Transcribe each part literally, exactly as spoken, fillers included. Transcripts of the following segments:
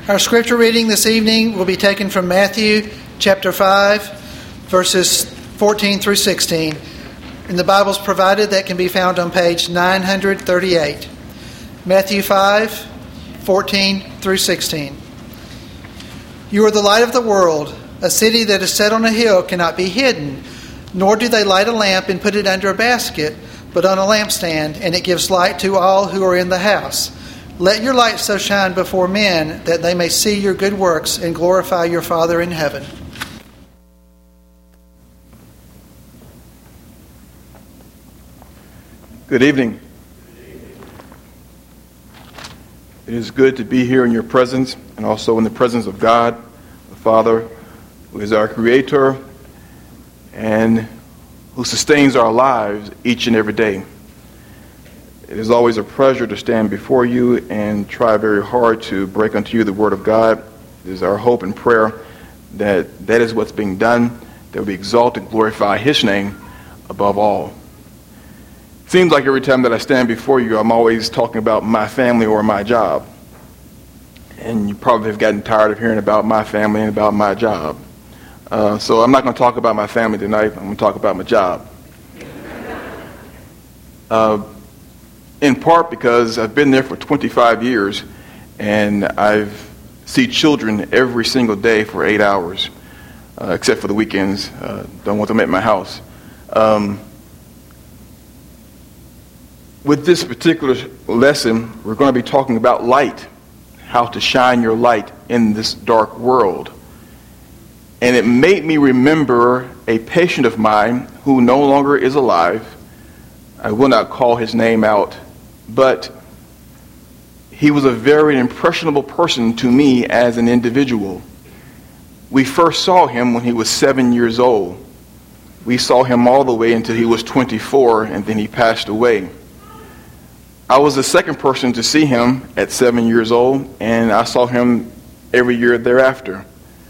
Our scripture reading this evening will be taken from Matthew chapter five, verses fourteen through sixteen. And the Bible's provided that can be found on page nine thirty-eight. Matthew five, fourteen through sixteen. You are the light of the world. A city that is set on a hill cannot be hidden, nor do they light a lamp and put it under a basket, but on a lampstand, and it gives light to all who are in the house. Let your light so shine before men that they may see your good works and glorify your Father in heaven. Good evening. It is good to be here in your presence and also in the presence of God, the Father, who is our Creator and who sustains our lives each and every day. It is always a pleasure to stand before you and try very hard to break unto you the Word of God. It is our hope and prayer that that is what's being done, that we exalt and glorify His name above all. It seems like every time that I stand before you, I'm always talking about my family or my job. And you probably have gotten tired of hearing about my family and about my job. Uh, so I'm not going to talk about my family tonight. I'm going to talk about my job. Uh, in part because I've been there for twenty-five years, and I've seen children every single day for eight hours, uh, except for the weekends. Uh, don't want them at my house. Um, with this particular lesson, we're going to be talking about light, how to shine your light in this dark world. And it made me remember a patient of mine who no longer is alive. I will not call his name out, but he was a very impressionable person to me as an individual. We first saw him when he was seven years old. We saw him all the way until he was twenty-four, and then he passed away. I was the second person to see him at seven years old, and I saw him every year thereafter.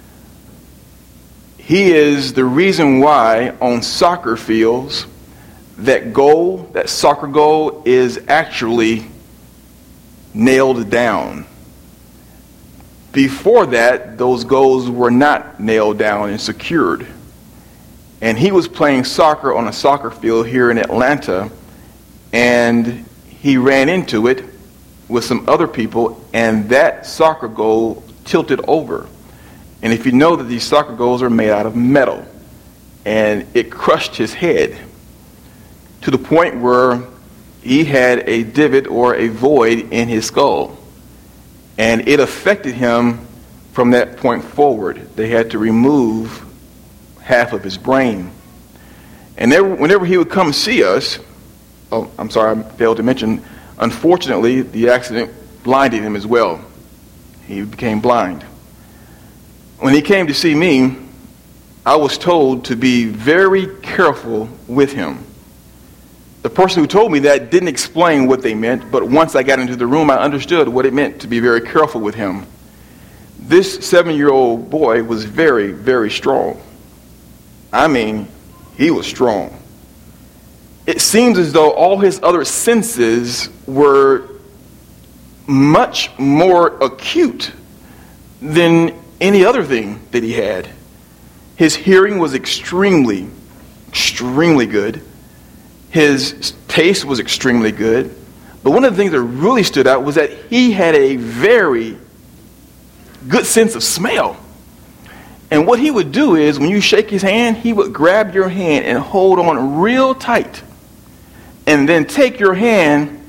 He is the reason why on soccer fields, that goal, that soccer goal, is actually nailed down. Before that, those goals were not nailed down and secured. And he was playing soccer on a soccer field here in Atlanta, and he ran into it with some other people, and that soccer goal tilted over. And if you know that these soccer goals are made out of metal, and it crushed his head to the point where he had a divot or a void in his skull. And it affected him from that point forward. They had to remove half of his brain. And there, whenever he would come see us, oh, I'm sorry, I failed to mention, unfortunately, the accident blinded him as well. He became blind. When he came to see me, I was told to be very careful with him. The person who told me that didn't explain what they meant, but once I got into the room, I understood what it meant to be very careful with him. This seven-year-old boy was very, very strong. I mean, he was strong. It seems as though all his other senses were much more acute than any other thing that he had. His hearing was extremely, extremely good. His taste was extremely good. But one of the things that really stood out was that he had a very good sense of smell. And what he would do is, when you shake his hand, he would grab your hand and hold on real tight. And then take your hand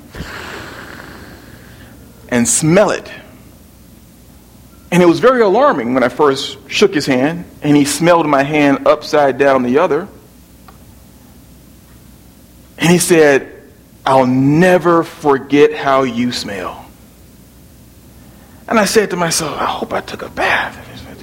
and smell it. And it was very alarming when I first shook his hand and he smelled my hand upside down the other. And he said, "I'll never forget how you smell." And I said to myself, I hope I took a bath.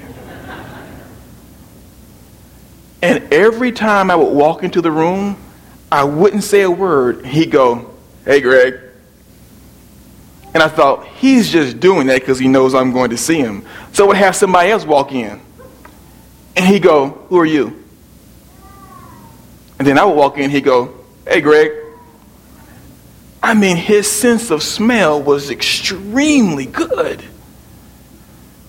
And every time I would walk into the room, I wouldn't say a word. He'd go, "Hey, Greg." And I thought, he's just doing that because he knows I'm going to see him. So I would have somebody else walk in. And he'd go, "Who are you?" And then I would walk in, he'd go, "Hey, Greg." I mean, his sense of smell was extremely good.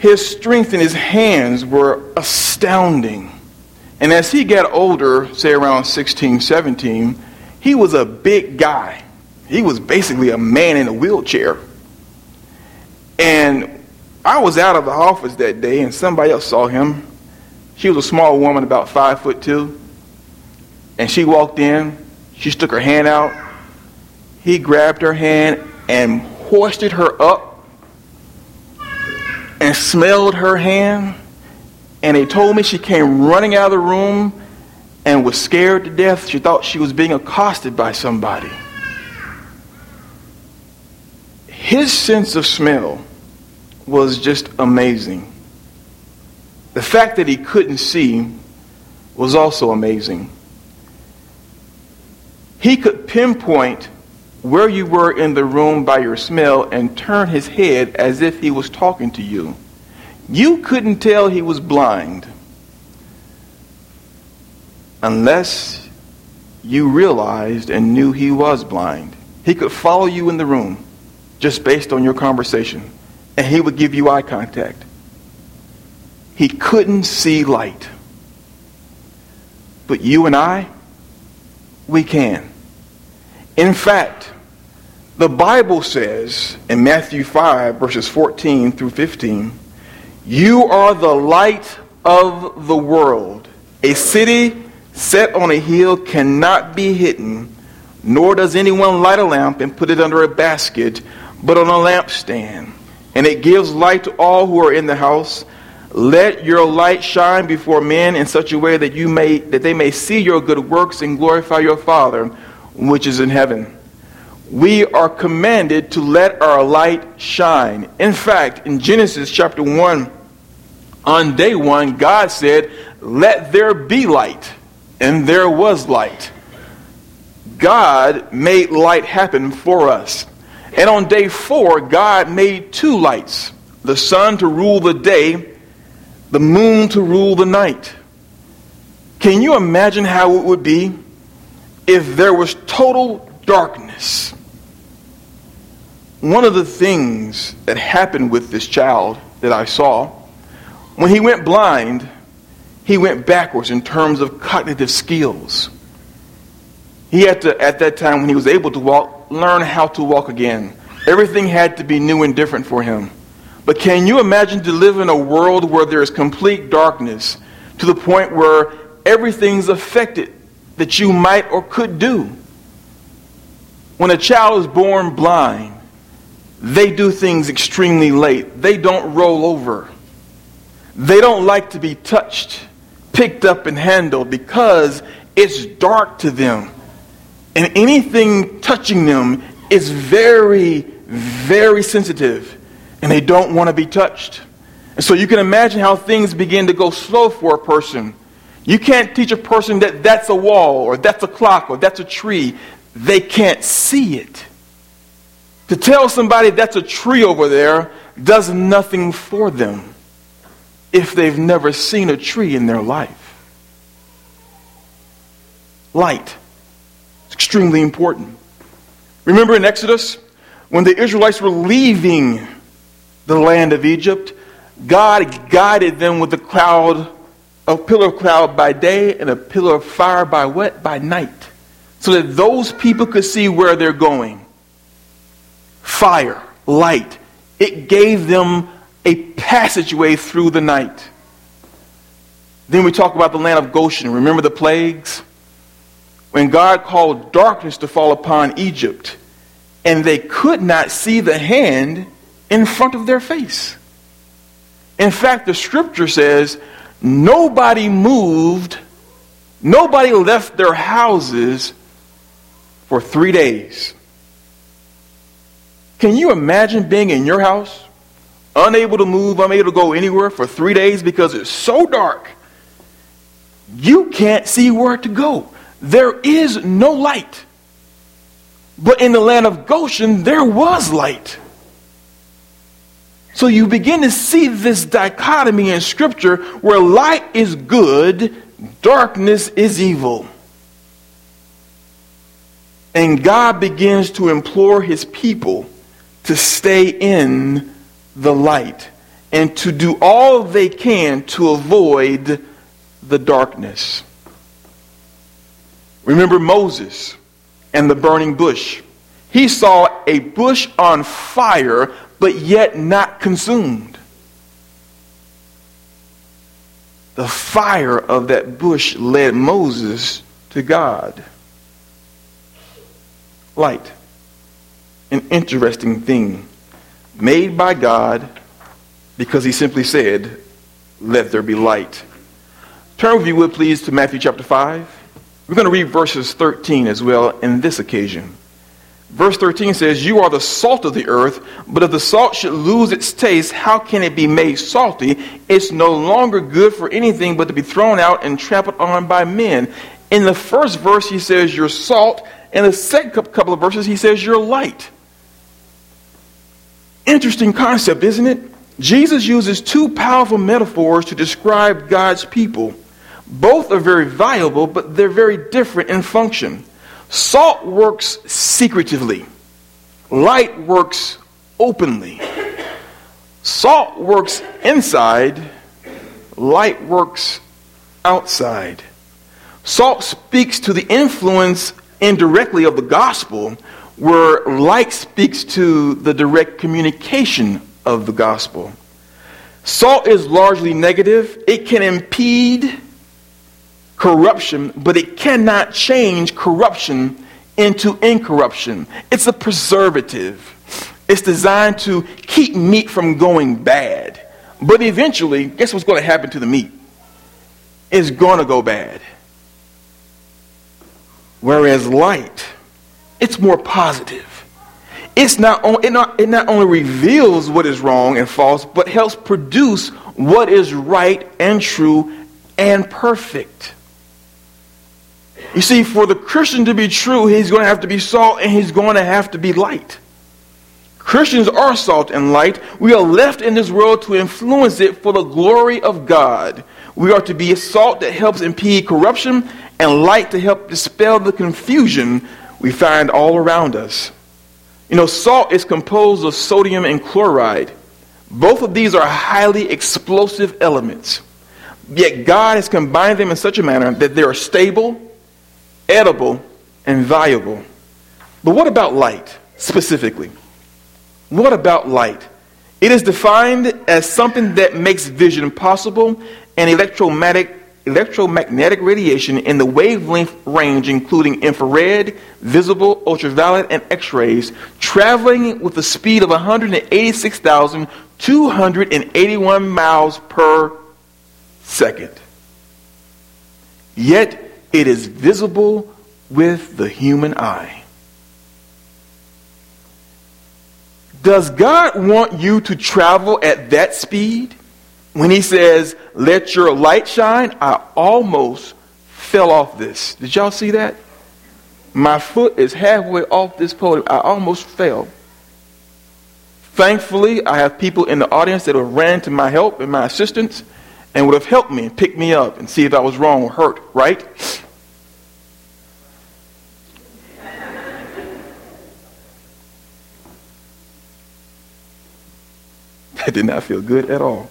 His strength in his hands were astounding. And as he got older, say around sixteen, seventeen, he was a big guy. He was basically a man in a wheelchair. And I was out of the office that day and somebody else saw him. She was a small woman, about five foot two. And she walked in. She stuck her hand out. He grabbed her hand and hoisted her up and smelled her hand. And they told me she came running out of the room and was scared to death. She thought she was being accosted by somebody. His sense of smell was just amazing. The fact that he couldn't see was also amazing. He could pinpoint where you were in the room by your smell and turn his head as if he was talking to you. You couldn't tell he was blind unless you realized and knew he was blind. He could follow you in the room just based on your conversation, and he would give you eye contact. He couldn't see light. But you and I, we can. In fact, the Bible says in Matthew five, verses fourteen through fifteen, you are the light of the world. A city set on a hill cannot be hidden, nor does anyone light a lamp and put it under a basket, but on a lampstand. And it gives light to all who are in the house. Let your light shine before men in such a way that you may that they may see your good works and glorify your Father which is in heaven. We are commanded to let our light shine. In fact, in Genesis chapter one, on day one, God said, let there be light. And there was light. God made light happen for us. And on day four, God made two lights. The sun to rule the day, the moon to rule the night. Can you imagine how it would be if there was total darkness? One of the things that happened with this child that I saw, when he went blind, he went backwards in terms of cognitive skills. He had to, at that time when he was able to walk, learn how to walk again. Everything had to be new and different for him. But can you imagine to live in a world where there is complete darkness to the point where everything's affected that you might or could do? When a child is born blind, they do things extremely late. They don't roll over. They don't like to be touched, picked up, and handled because it's dark to them. And anything touching them is very, very sensitive. And they don't want to be touched. And so you can imagine how things begin to go slow for a person. You can't teach a person that that's a wall, or that's a clock, or that's a tree. They can't see it. To tell somebody that's a tree over there does nothing for them if they've never seen a tree in their life. Light. It's extremely important. Remember in Exodus, when the Israelites were leaving the land of Egypt, God guided them with a cloud, a pillar of cloud by day and a pillar of fire by what? By night. So that those people could see where they're going. Fire, light. It gave them a passageway through the night. Then we talk about the land of Goshen. Remember the plagues? When God called darkness to fall upon Egypt, and they could not see the hand in front of their face. In fact, the scripture says, nobody moved, nobody left their houses for three days. Can you imagine being in your house, unable to move, unable to go anywhere for three days because it's so dark? You can't see where to go. There is no light. But in the land of Goshen, there was light. So you begin to see this dichotomy in Scripture where light is good, darkness is evil. And God begins to implore his people to stay in the light. and to do all they can to avoid the darkness. Remember Moses and the burning bush. He saw a bush on fire, but yet not consumed. The fire of that bush led Moses to God. Light, an interesting thing, made by God because he simply said, "Let there be light." Turn, if you would please, to Matthew chapter five. We're going to read verses thirteen as well in this occasion. Verse thirteen says, "You are the salt of the earth, but if the salt should lose its taste, how can it be made salty? It's no longer good for anything but to be thrown out and trampled on by men." In the first verse, he says, "You're salt." In the second couple of verses, he says, "You're light." Interesting concept, isn't it? Jesus uses two powerful metaphors to describe God's people. Both are very valuable, but they're very different in function. Salt works secretively. Light works openly. Salt works inside. Light works outside. Salt speaks to the influence indirectly of the gospel, where light speaks to the direct communication of the gospel. Salt is largely negative. It can impede corruption, but it cannot change corruption into incorruption. It's a preservative. It's designed to keep meat from going bad. But eventually, guess what's going to happen to the meat? It's going to go bad. Whereas light, it's more positive. It's not, on, it, not, it not only reveals what is wrong and false, but helps produce what is right and true and perfect. You see, for the Christian to be true, he's going to have to be salt and he's going to have to be light. Christians are salt and light. We are left in this world to influence it for the glory of God. We are to be a salt that helps impede corruption and light to help dispel the confusion we find all around us. You know, salt is composed of sodium and chloride. Both of these are highly explosive elements. Yet God has combined them in such a manner that they are stable, edible, and valuable. But what about light specifically? What about light? It is defined as something that makes vision possible and electromagnetic electromagnetic radiation in the wavelength range, including infrared, visible, ultraviolet, and X-rays, traveling with a speed of one hundred eighty-six thousand two hundred eighty-one miles per second. Yet it is visible with the human eye. Does God want you to travel at that speed? When he says, "Let your light shine," I almost fell off this. Did y'all see that? My foot is halfway off this podium. I almost fell. Thankfully, I have people in the audience that have ran to my help and my assistance and would have helped me and picked me up and see if I was wrong or hurt, right? That did not feel good at all.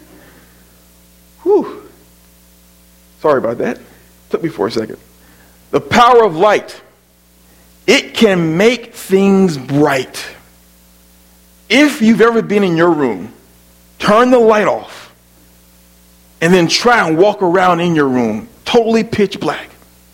Whew. Sorry about that. Took me for a second. The power of light. It can make things bright. If you've ever been in your room, turn the light off, and then try and walk around in your room, totally pitch black.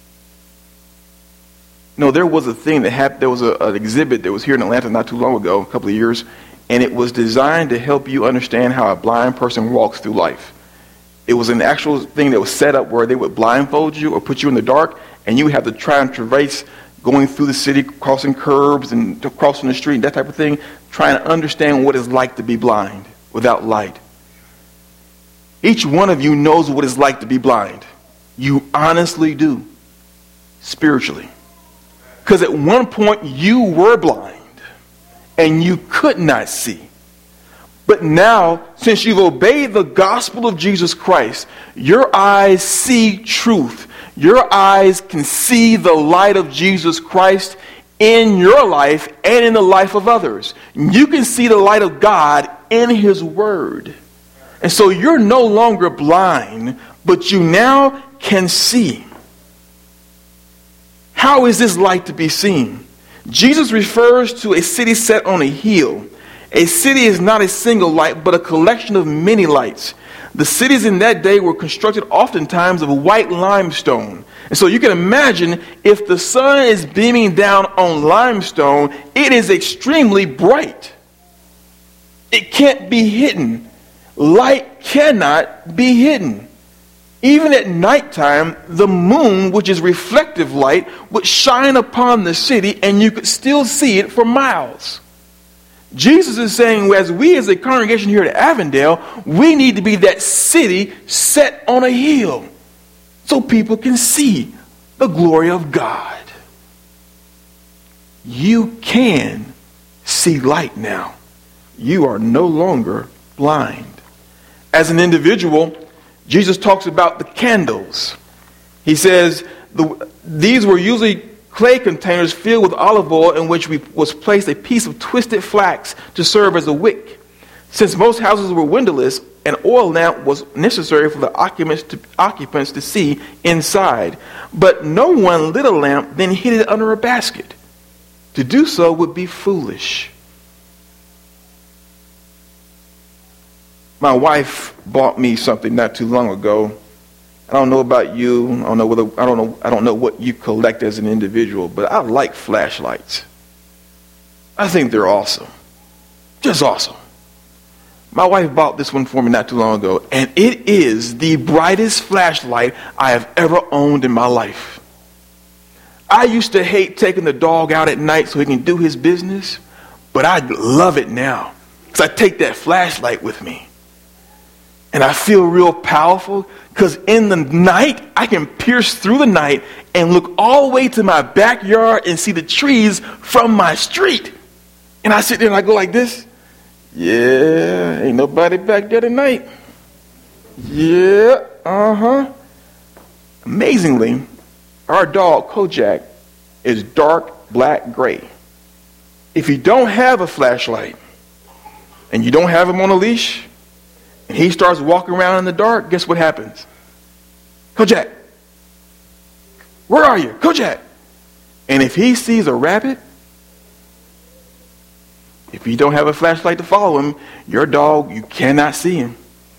No, there was a thing that happened. There was a, an exhibit that was here in Atlanta not too long ago, a couple of years, and it was designed to help you understand how a blind person walks through life. It was an actual thing that was set up where they would blindfold you or put you in the dark, and you would have to try and traverse going through the city, crossing curbs and crossing the street, that type of thing, trying to understand what it's like to be blind without light. Each one of you knows what it's like to be blind. You honestly do, spiritually. Because at one point you were blind and you could not see. But now, since you've obeyed the gospel of Jesus Christ, your eyes see truth. Your eyes can see the light of Jesus Christ in your life and in the life of others. You can see the light of God in His Word. And so you're no longer blind, but you now can see. How is this light to be seen? Jesus refers to a city set on a hill. A city is not a single light, but a collection of many lights. The cities in that day were constructed oftentimes of white limestone. And so you can imagine if the sun is beaming down on limestone, it is extremely bright. It can't be hidden. Light cannot be hidden. Even at nighttime, the moon, which is reflective light, would shine upon the city and you could still see it for miles. Jesus is saying, as we as a congregation here at Avondale, we need to be that city set on a hill so people can see the glory of God. You can see light now. You are no longer blind. As an individual, Jesus talks about the candles. He says the, these were usually clay containers filled with olive oil in which we, was placed a piece of twisted flax to serve as a wick. Since most houses were windowless, an oil lamp was necessary for the occupants to, occupants to see inside. But no one lit a lamp, then hid it under a basket. To do so would be foolish. My wife bought me something not too long ago. I don't know about you. I don't know whether I don't know I don't know what you collect as an individual, but I like flashlights. I think they're awesome. Just awesome. My wife bought this one for me not too long ago, and it is the brightest flashlight I have ever owned in my life. I used to hate taking the dog out at night so he can do his business, but I love it now because I take that flashlight with me. And I feel real powerful because in the night, I can pierce through the night and look all the way to my backyard and see the trees from my street. And I sit there and I go like this. Yeah, ain't nobody back there tonight. Yeah, uh-huh. Amazingly, our dog, Kojak, is dark black gray. If you don't have a flashlight and you don't have him on a leash, and he starts walking around in the dark, guess what happens? Kojak, where are you? Kojak. And if he sees a rabbit, if you don't have a flashlight to follow him, your dog, you cannot see him.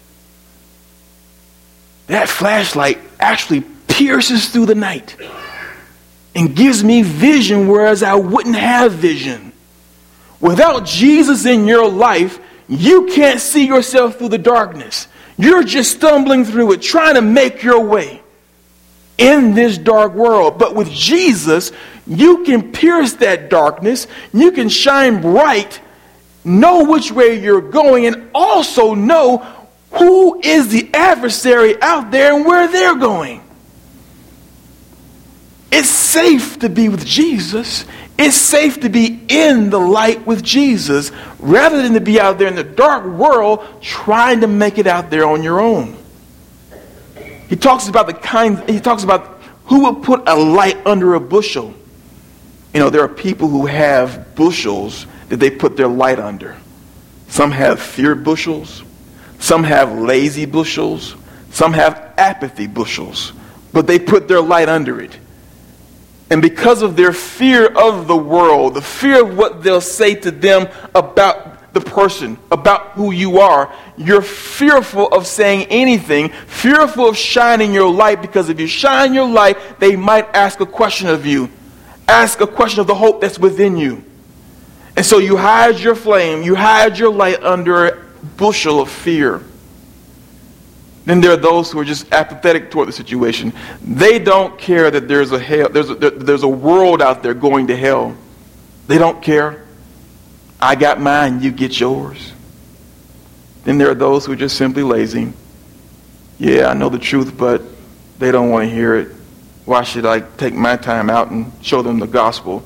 That flashlight actually pierces through the night and gives me vision, whereas I wouldn't have vision. Without Jesus in your life, you can't see yourself through the darkness. You're just stumbling through it, trying to make your way in this dark world. But with Jesus, you can pierce that darkness. You can shine bright, know which way you're going, and also know who is the adversary out there and where they're going. It's safe to be with Jesus. It's safe to be in the light with Jesus rather than to be out there in the dark world trying to make it out there on your own. He talks about the kind, he talks about who will put a light under a bushel. You know, there are people who have bushels that they put their light under. Some have fear bushels. Some have lazy bushels. Some have apathy bushels. But they put their light under it. And because of their fear of the world, the fear of what they'll say to them about the person, about who you are, you're fearful of saying anything, fearful of shining your light, because if you shine your light, they might ask a question of you, ask a question of the hope that's within you. And so you hide your flame, you hide your light under a bushel of fear. Then there are those who are just apathetic toward the situation. They don't care that there's a hell, there's a, there's a world out there going to hell. They don't care. I got mine, you get yours. Then there are those who are just simply lazy. Yeah, I know the truth, but they don't want to hear it. Why should I take my time out and show them the gospel?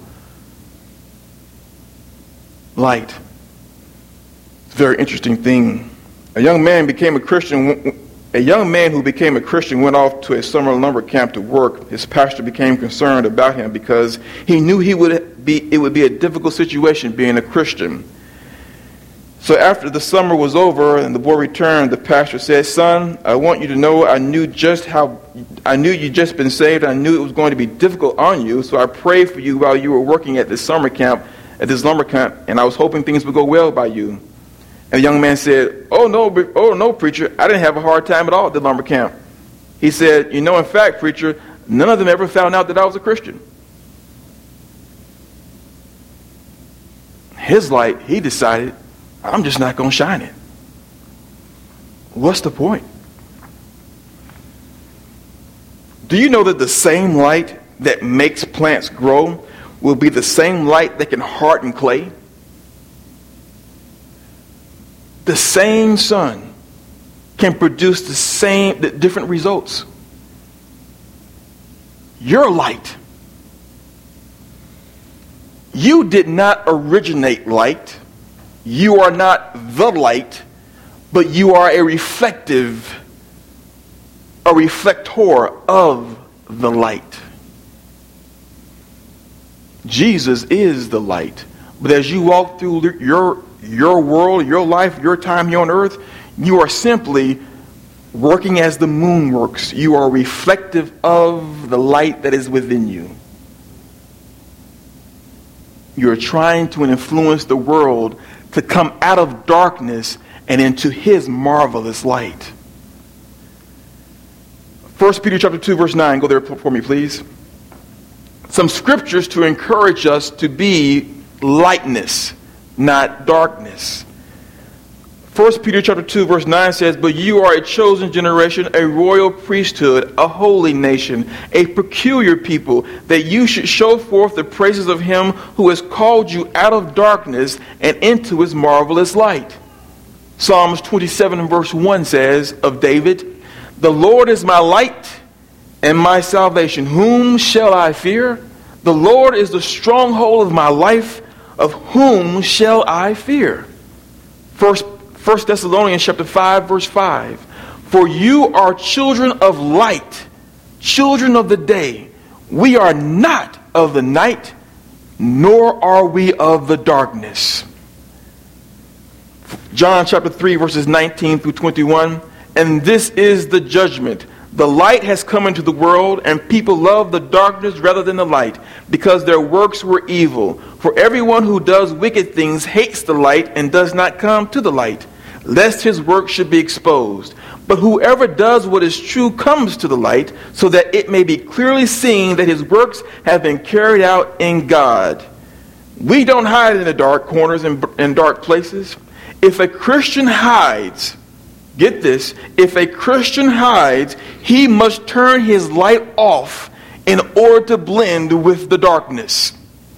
Light. It's a very interesting thing. A young man became a Christian. A young man who became a Christian went off to a summer lumber camp to work. His pastor became concerned about him because he knew he would be it would be a difficult situation being a Christian. So after the summer was over and the boy returned, the pastor said, "Son, I want you to know I knew just how, I knew you'd just been saved. I knew it was going to be difficult on you. So I prayed for you while you were working at this summer camp, at this lumber camp, and I was hoping things would go well by you." And the young man said, "Oh no, oh no, preacher, I didn't have a hard time at all at the lumber camp." He said, "You know, in fact, preacher, none of them ever found out that I was a Christian." His light, he decided, I'm just not going to shine it. What's the point? Do you know that the same light that makes plants grow will be the same light that can harden clay? The same sun can produce the same, the different results. Your light. You did not originate light. You are not the light, but you are a reflective, a reflector of the light. Jesus is the light. But as you walk through your, your world, your life, your time here on earth, you are simply working as the moon works. You are reflective of the light that is within you. You are trying to influence the world to come out of darkness and into his marvelous light. First Peter chapter two, verse nine. Go there for me, please. Some scriptures to encourage us to be lightness, not darkness. First Peter chapter two, verse nine says, "But you are a chosen generation, a royal priesthood, a holy nation, a peculiar people, that you should show forth the praises of him who has called you out of darkness and into his marvelous light." Psalms twenty-seven and verse one says of David, "The Lord is my light and my salvation. Whom shall I fear? The Lord is the stronghold of my life. Of whom shall I fear?" First First Thessalonians chapter five, verse five. "For you are children of light, children of the day. We are not of the night, nor are we of the darkness." John chapter three, verses nineteen through twenty-one. "And this is the judgment. The light has come into the world, and people love the darkness rather than the light, because their works were evil. For everyone who does wicked things hates the light and does not come to the light, lest his work should be exposed. But whoever does what is true comes to the light, so that it may be clearly seen that his works have been carried out in God." We don't hide in the dark corners and, and dark places. If a Christian hides, get this, if a Christian hides, he must turn his light off in order to blend with the darkness.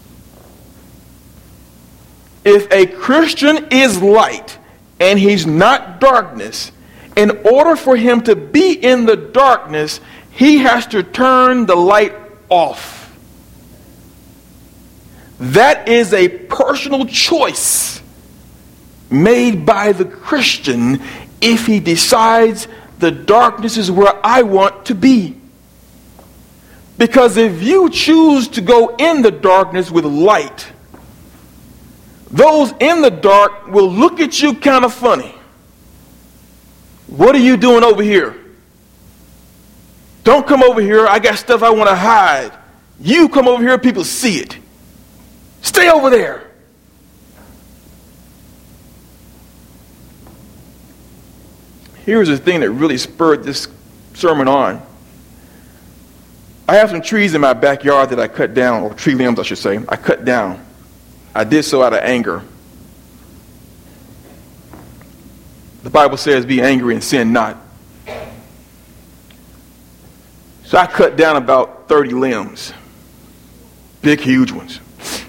If a Christian is light and he's not darkness, in order for him to be in the darkness, he has to turn the light off. That is a personal choice made by the Christian if he decides the darkness is where I want to be. Because if you choose to go in the darkness with light, those in the dark will look at you kind of funny. What are you doing over here? Don't come over here. I got stuff I want to hide. You come over here, people see it. Stay over there. Here's the thing that really spurred this sermon on. I have some trees in my backyard that I cut down, or tree limbs I should say. I cut down. I did so out of anger. The Bible says, "Be angry and sin not." So I cut down about thirty limbs. Big, huge ones.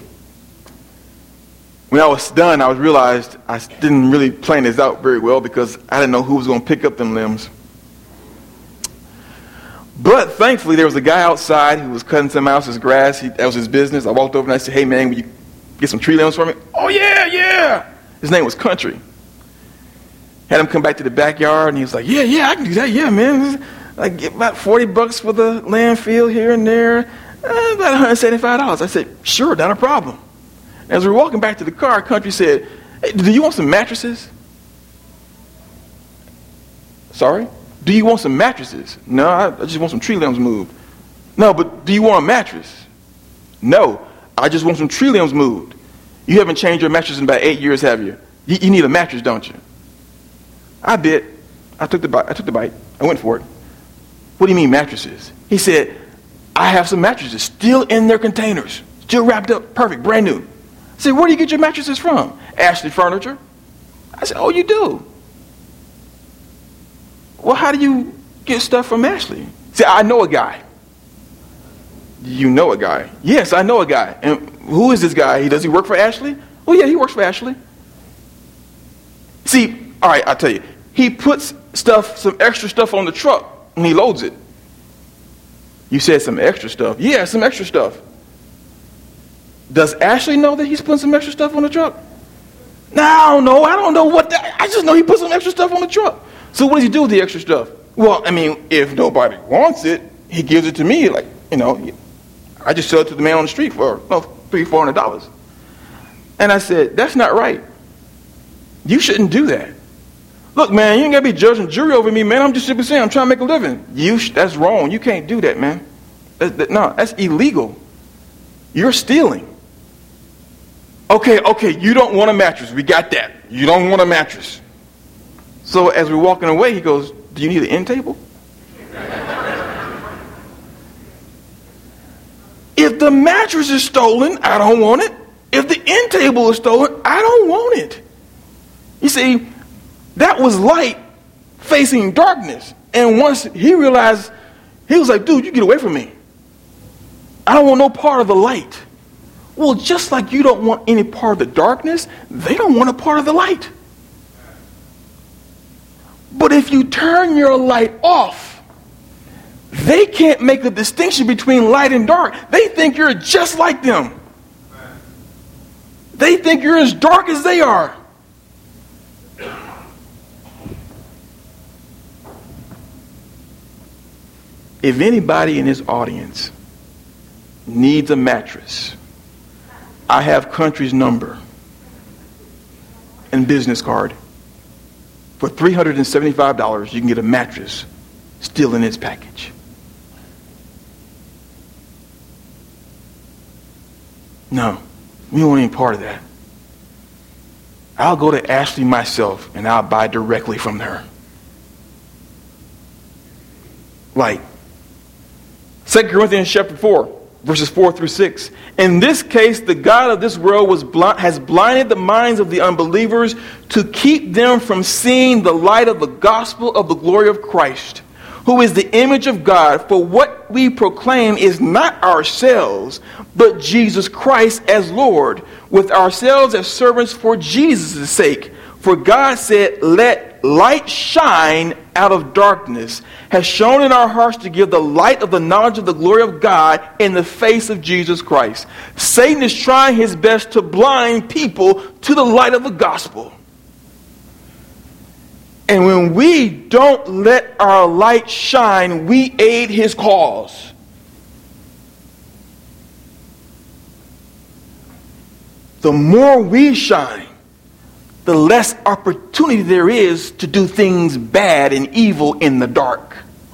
When I was done, I was realized I didn't really plan this out very well because I didn't know who was going to pick up them limbs. But thankfully, there was a guy outside who was cutting some else's grass. He, that was his business. I walked over and I said, "Hey, man, will you get some tree limbs for me?" "Oh, yeah, yeah." His name was Country. Had him come back to the backyard, and he was like, yeah, yeah, I can do that. Yeah, man. I get about forty bucks for the landfill here and there. Uh, about one hundred seventy-five dollars. I said, "Sure, not a problem." As we were walking back to the car, Country said, Hey, do you want some mattresses? Sorry? Do you want some mattresses? No, I, I just want some tree limbs moved. No, but do you want a mattress? No, I just want some tree limbs moved. You haven't changed your mattress in about eight years, have you? You, you need a mattress, don't you? I bit. I took the bite. I took the bite. I went for it. What do you mean mattresses? He said, I have some mattresses still in their containers, still wrapped up, perfect, brand new. I said, where do you get your mattresses from? Ashley Furniture. I said, oh, you do? Well, how do you get stuff from Ashley? See, I know a guy. You know a guy? Yes, I know a guy. And who is this guy? He does he work for Ashley? Oh yeah, he works for Ashley. See, all right, I'll tell you. He puts stuff, some extra stuff on the truck when he loads it. You said some extra stuff. Yeah, some extra stuff. Does Ashley know that he's putting some extra stuff on the truck? No, I don't know. I don't know what that. I just know he put some extra stuff on the truck. So what does he do with the extra stuff? Well, I mean, if nobody wants it, he gives it to me. Like, you know, I just sell it to the man on the street for no, three, four hundred dollars. And I said, that's not right. You shouldn't do that. Look, man, you ain't gotta be judge and jury over me, man. I'm just simply saying, I'm trying to make a living. You, sh- that's wrong. You can't do that, man. That, that, no, that's illegal. You're stealing. Okay, okay, you don't want a mattress. We got that. You don't want a mattress. So as we're walking away, he goes, do you need an end table? If the mattress is stolen, I don't want it. If the end table is stolen, I don't want it. You see, that was light facing darkness. And once he realized, he was like, dude, you get away from me. I don't want no part of the light. Well, just like you don't want any part of the darkness, they don't want a part of the light. But if you turn your light off, they can't make a distinction between light and dark. They think you're just like them. They think you're as dark as they are. If anybody in this audience needs a mattress, I have Country's number and business card. For three hundred seventy-five dollars, you can get a mattress still in its package. No, we don't want any part of that. I'll go to Ashley myself and I'll buy directly from her. Like Second Corinthians chapter four, verses four through six. In this case, the God of this world was blind, has blinded the minds of the unbelievers to keep them from seeing the light of the gospel of the glory of Christ, who is the image of God. For what we proclaim is not ourselves, but Jesus Christ as Lord, with ourselves as servants for Jesus' sake. For God said, let light shine out of darkness, has shone in our hearts to give the light of the knowledge of the glory of God in the face of Jesus Christ. Satan is trying his best to blind people to the light of the gospel. And when we don't let our light shine, we aid his cause. The more we shine, the less opportunity there is to do things bad and evil in the dark.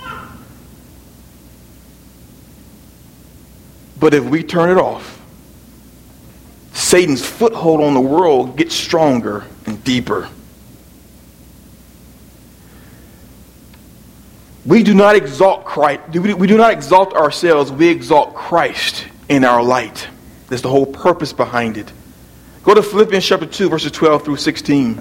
But if we turn it off, Satan's foothold on the world gets stronger and deeper. We do not exalt Christ. We do not exalt ourselves. We exalt Christ in our light. That's the whole purpose behind it. Go to Philippians chapter two, verses twelve through sixteen.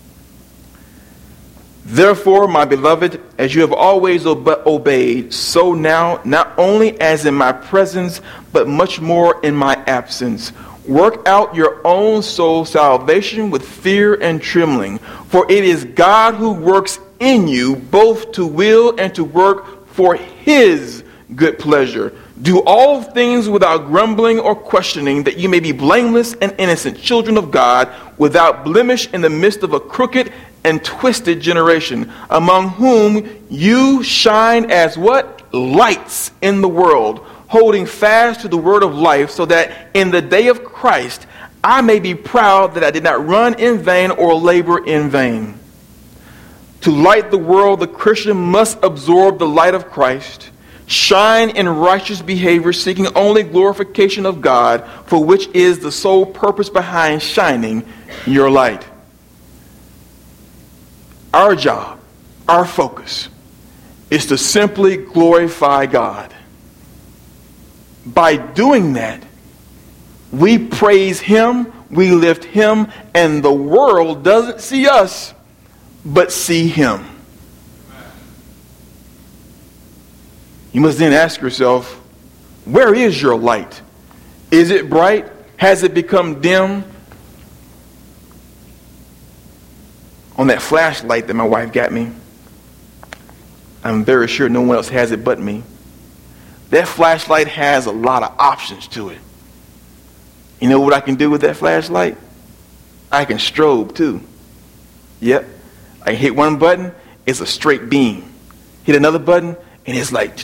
Therefore, my beloved, as you have always obe- obeyed, so now, not only as in my presence, but much more in my absence, work out your own soul salvation with fear and trembling. For it is God who works in you, both to will and to work for his good pleasure. Do all things without grumbling or questioning, that you may be blameless and innocent children of God, without blemish in the midst of a crooked and twisted generation, among whom you shine as what? Lights in the world, holding fast to the word of life, so that in the day of Christ I may be proud that I did not run in vain or labor in vain. To light the world, the Christian must absorb the light of Christ, shine in righteous behavior, seeking only glorification of God, for which is the sole purpose behind shining your light. Our job, our focus, is to simply glorify God. By doing that, we praise Him, we lift Him, and the world doesn't see us, but see Him. You must then ask yourself, where is your light? Is it bright? Has it become dim? On that flashlight that my wife got me, I'm very sure no one else has it but me. That flashlight has a lot of options to it. You know what I can do with that flashlight? I can strobe too. Yep. I hit one button, it's a straight beam. Hit another button, and it's like...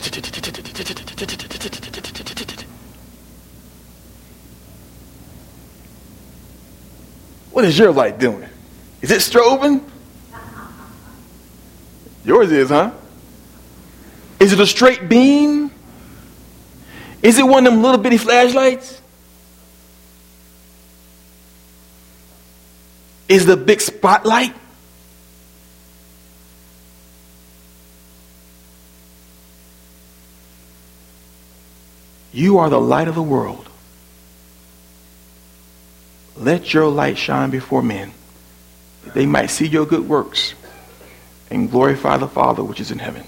What is your light doing? Is it strobing? Yours is, huh? Is it a straight beam? Is it one of them little bitty flashlights? Is it a big spotlight? You are the light of the world. Let your light shine before men, that they might see your good works and glorify the Father which is in heaven.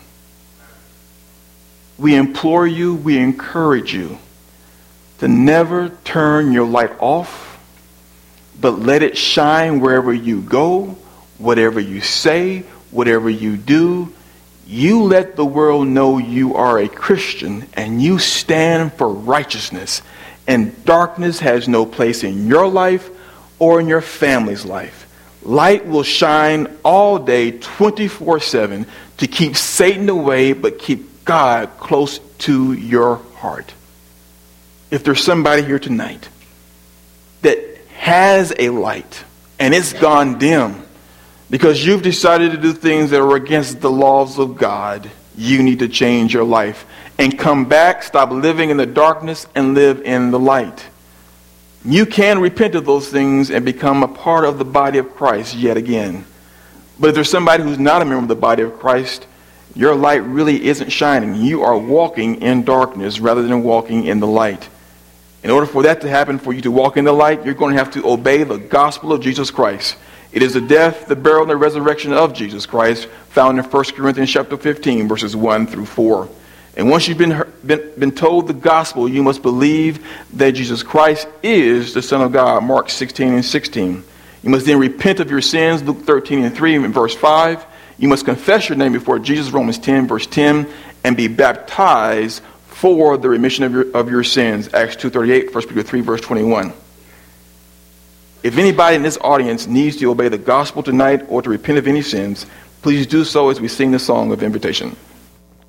We implore you, we encourage you to never turn your light off, but let it shine wherever you go, whatever you say, whatever you do. You let the world know you are a Christian and you stand for righteousness, and darkness has no place in your life or in your family's life. Light will shine all day, twenty-four seven, to keep Satan away, but keep God close to your heart. If there's somebody here tonight that has a light and it's gone dim because you've decided to do things that are against the laws of God, you need to change your life and come back, stop living in the darkness and live in the light. You can repent of those things and become a part of the body of Christ yet again. But if there's somebody who's not a member of the body of Christ, your light really isn't shining. You are walking in darkness rather than walking in the light. In order for that to happen, for you to walk in the light, you're going to have to obey the gospel of Jesus Christ. It is the death, the burial, and the resurrection of Jesus Christ found in First Corinthians chapter fifteen, verses one through four. And once you've been, been, been told the gospel, you must believe that Jesus Christ is the Son of God, Mark sixteen and sixteen. You must then repent of your sins, Luke thirteen and three and verse five. You must confess your name before Jesus, Romans ten, verse ten, and be baptized for the remission of your, of your sins, Acts two thirty-eight, First Peter three, verse twenty-one. If anybody in this audience needs to obey the gospel tonight or to repent of any sins, please do so as we sing the song of invitation.